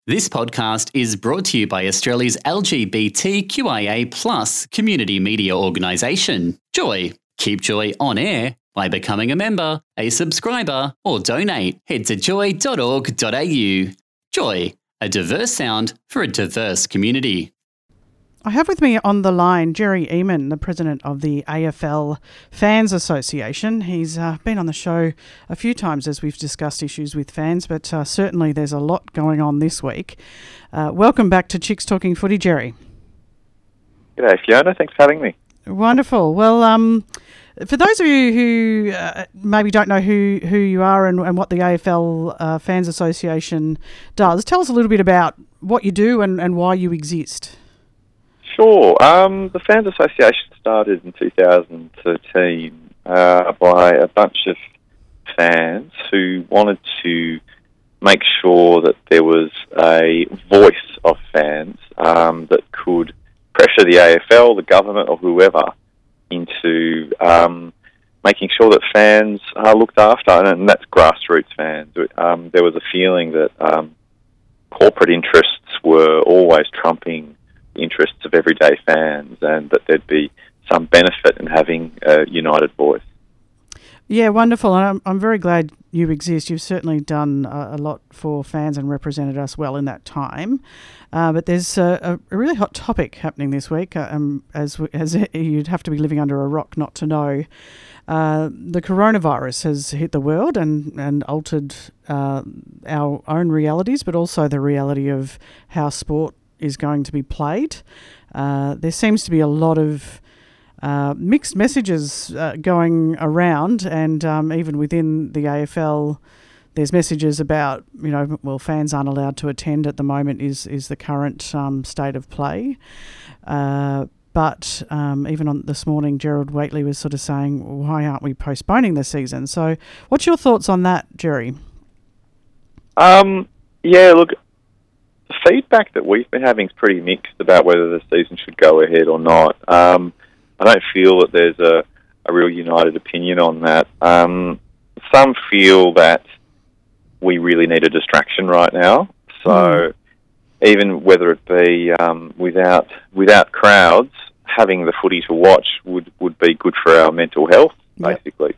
This podcast is brought to you by Australia's LGBTQIA+ community media organisation, Joy. Keep Joy on air by becoming a member, a subscriber, or donate. Head to joy.org.au. Joy, a diverse sound for a diverse community. I have with me on the line Jerry Eamon, the president of the AFL Fans Association. He's been on the show a few times as we've discussed issues with fans, but certainly there's a lot going on this week. Welcome back to Chicks Talking Footy, Jerry. G'day, Fiona. Thanks for having me. Wonderful. Well, for those of you who maybe don't know who you are and what the AFL Fans Association does, tell us a little bit about what you do and why you exist. Sure. The Fans Association started in 2013 by a bunch of fans who wanted to make sure that there was a voice of fans that could pressure the AFL, the government or whoever into making sure that fans are looked after, and that's grassroots fans. There was a feeling that corporate interests were always trumping the interests of everyday fans, and that there'd be some benefit in having a united voice. Yeah, wonderful. And I'm very glad you exist. You've certainly done a lot for fans and represented us well in that time. But there's a really hot topic happening this week, as you'd have to be living under a rock not to know. The coronavirus has hit the world and altered our own realities, but also the reality of how sport is going to be played. There seems to be a lot of mixed messages going around, and even within the AFL, there's messages about, fans aren't allowed to attend at the moment is the current state of play. But even on this morning, Gerald Whateley was sort of saying, why aren't we postponing the season? So what's your thoughts on that, Jerry? Look, the feedback that we've been having is pretty mixed about whether the season should go ahead or not. I don't feel that there's a real united opinion on that. Some feel that we really need a distraction right now. So even whether it be without crowds, having the footy to watch would be good for our mental health, basically.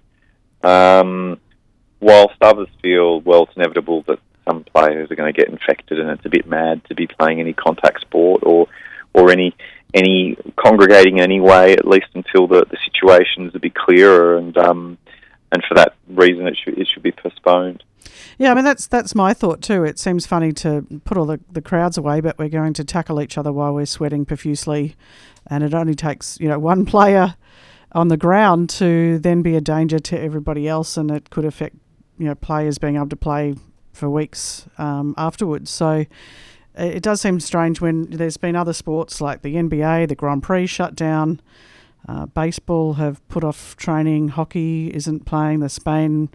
Whilst others feel, it's inevitable that some players are going to get infected, and it's a bit mad to be playing any contact sport or any congregating anyway, at least until the situation is a bit clearer, and for that reason it should be postponed. Yeah, I mean that's my thought too. It seems funny to put all the crowds away, but we're going to tackle each other while we're sweating profusely, and it only takes one player on the ground to then be a danger to everybody else, and it could affect players being able to play for weeks afterwards. So it does seem strange when there's been other sports like the NBA, the Grand Prix shut down, baseball have put off training, hockey isn't playing, the Spain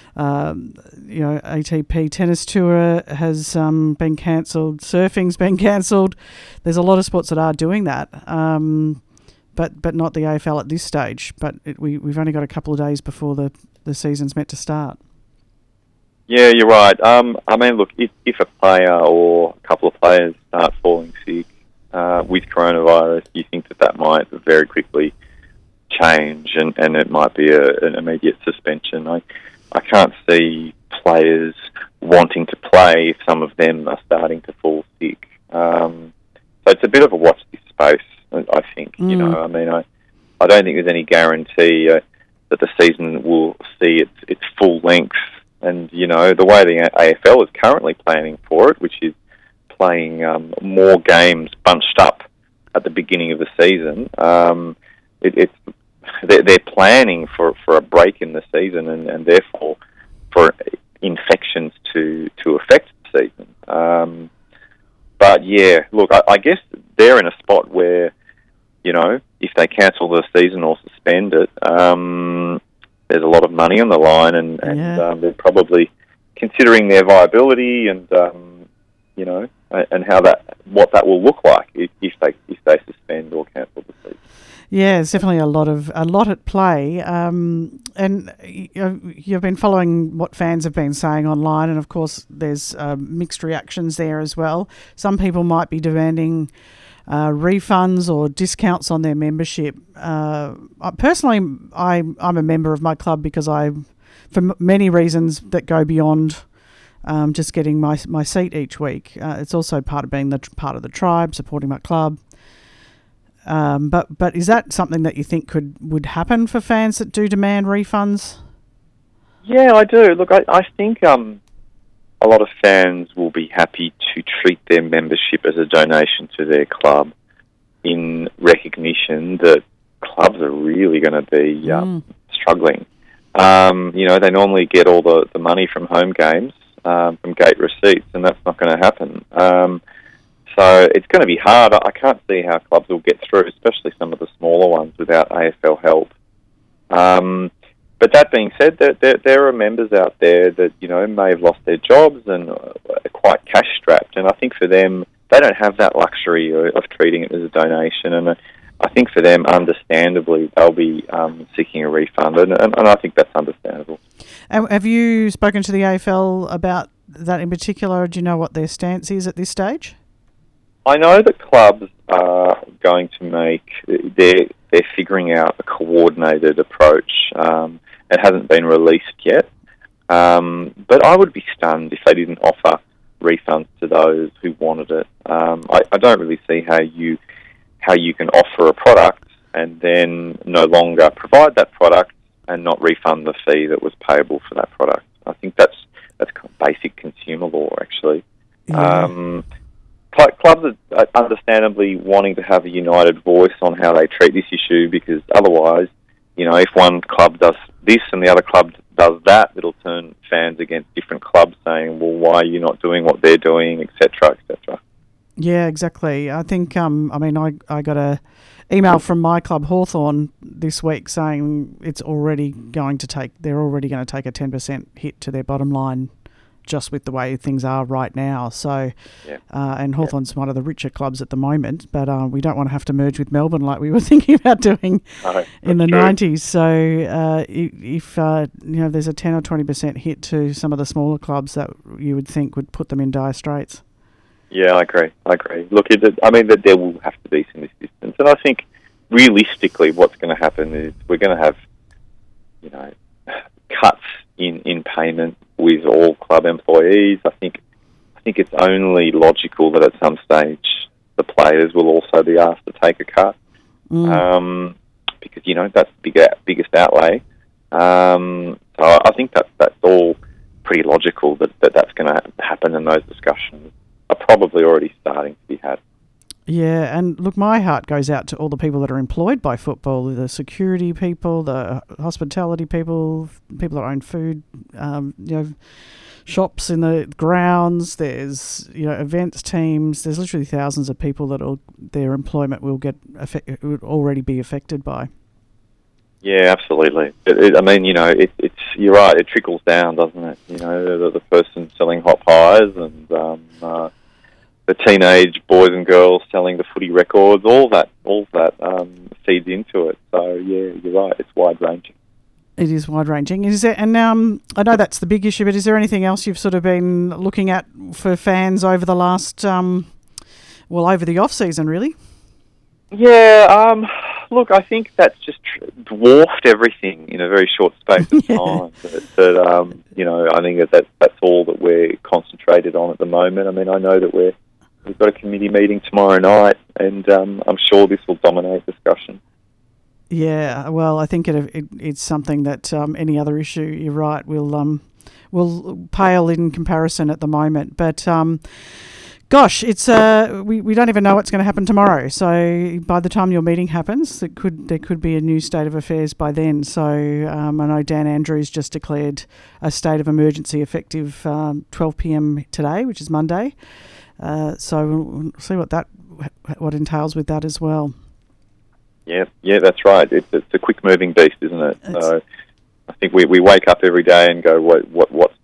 ATP tennis tour has been cancelled, surfing's been cancelled. There's a lot of sports that are doing that, but not the AFL at this stage. But we've only got a couple of days before the season's meant to start. Yeah, you're right. Look, if a player or a couple of players start falling sick with coronavirus, you think that might very quickly change, and it might be an immediate suspension. I can't see players wanting to play if some of them are starting to fall sick. So it's a bit of a watch this space, I think. I don't think there's any guarantee that the season will see its full length. And, the way the AFL is currently planning for it, which is playing more games bunched up at the beginning of the season, they're planning for a break in the season and therefore for infections to affect the season. I guess they're in a spot where, if they cancel the season or suspend it, there's a lot of money on the line, and they're probably considering their viability and what that will look like if they suspend or cancel the season. Yeah, it's definitely a lot at play. And you've been following what fans have been saying online, and of course there's mixed reactions there as well. Some people might be demanding refunds or discounts on their membership. Personally, I'm a member of my club because for many reasons that go beyond just getting my seat each week. It's also part of being part of the tribe, supporting my club. But is that something that you think would happen for fans that do demand refunds? Yeah, I do. Look, I think a lot of fans will be happy to treat their membership as a donation to their club in recognition that clubs are really going to be struggling. They normally get all the money from home games, from gate receipts, and that's not going to happen. So it's going to be hard. I can't see how clubs will get through, especially some of the smaller ones, without AFL help. But that being said, there are members out there that may have lost their jobs and are quite cash strapped, and I think for them, they don't have that luxury of treating it as a donation. And I think for them, understandably, they'll be seeking a refund, and I think that's understandable. And have you spoken to the AFL about that in particular? Do you know what their stance is at this stage? I know that clubs are going to they're figuring out a coordinated approach. It hasn't been released yet, but I would be stunned if they didn't offer refunds to those who wanted it. I don't really see how you can offer a product and then no longer provide that product and not refund the fee that was payable for that product. I think that's basic consumer law, actually. Yeah. Clubs are understandably wanting to have a united voice on how they treat this issue, because otherwise, if one club does this and the other club does that, it'll turn fans against different clubs saying, well, why are you not doing what they're doing, etc., etc. Yeah, exactly. I think, I got a email from my club, Hawthorn, this week saying they're already going to take a 10% hit to their bottom line just with the way things are right now. So, yeah. And Hawthorn's one of the richer clubs at the moment, but we don't want to have to merge with Melbourne like we were thinking about doing in the 90s. So if there's a 10 or 20% hit to some of the smaller clubs, that you would think would put them in dire straits. Yeah, I agree. Look, that there will have to be some resistance, and I think realistically, what's going to happen is we're going to have, cuts in payment with all club employees. I think it's only logical that at some stage the players will also be asked to take a cut, because that's the biggest outlay. So I think that's all pretty logical that's going to happen, and those discussions are probably already starting to be had. Yeah, and look, my heart goes out to all the people that are employed by football, the security people, the hospitality people that own food, shops in the grounds, there's, events teams, there's literally thousands of people that their employment will would already be affected by. Yeah, absolutely. It's you're right, it trickles down, doesn't it? The person selling hot pies and the teenage boys and girls selling the footy records, all that feeds into it. So yeah, you're right. It's wide ranging. It is wide ranging. Is there? And I know that's the big issue, but is there anything else you've sort of been looking at for fans over the last, over the off season, really? Yeah. Look, I think that's just dwarfed everything in a very short space of time. But I think that's all that we're concentrated on at the moment. I know that we've got a committee meeting tomorrow night, and I'm sure this will dominate discussion. Yeah, well, I think it's something that any other issue, you're right, will pale in comparison at the moment. But gosh, it's we don't even know what's going to happen tomorrow. So by the time your meeting happens, there could be a new state of affairs by then. So I know Dan Andrews just declared a state of emergency effective 12 p.m. today, which is Monday. So we'll see what entails with that as well. Yeah, that's right. It's a quick moving beast, isn't it? So I think we wake up every day and go, what's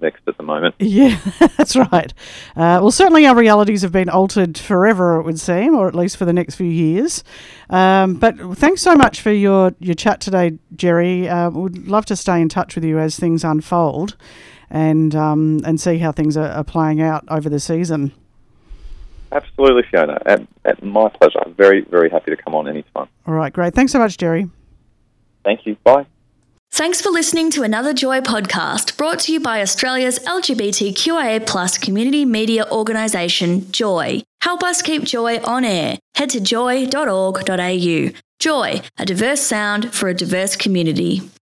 next at the moment. Yeah, that's right. Well, certainly our realities have been altered forever, it would seem, or at least for the next few years. But thanks so much for your chat today, Jerry. We'd love to stay in touch with you as things unfold and see how things are playing out over the season. Absolutely, Fiona. At my pleasure. I'm very, very happy to come on anytime. All right, great. Thanks so much, Jerry. Thank you. Bye. Thanks for listening to another Joy podcast brought to you by Australia's LGBTQIA+ community media organisation, Joy. Help us keep Joy on air. Head to joy.org.au. Joy, a diverse sound for a diverse community.